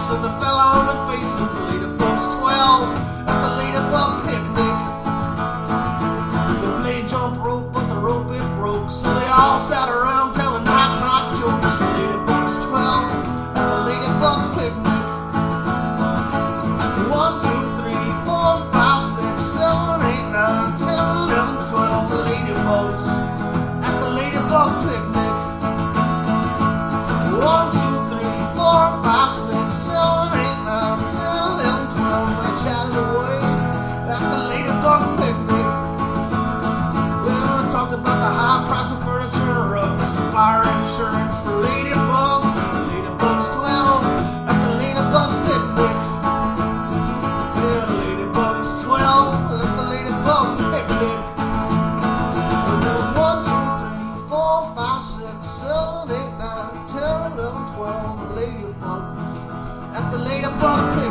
and they fell on their faces. The ladybugs 12 at the ladybug picnic. They played jump rope, but the rope it broke, so they all sat around telling knock-knock jokes. The ladybugs 12 at the ladybug picnic. 1, 2, 3, 4, 5, 6, 7, 8, 9, 10, 11, 12. The ladybugs at the ladybug picnic. 1, 2, 3, 4, 5, 6, 7, 8, 9, 10, 11, 12. They chatted away at the ladybug picnic. Well, they talked about the high price of furniture and rugs, fire insurance for ladybugs. The ladybugs 12 at the ladybug picnic. Yeah, the ladybugs 12 at the ladybug picnic. Well, there was 1, 2, 3, 4, 5, 6, 7, 8, 9, 10, 11, 12 ladybugs at the ladybug picnic.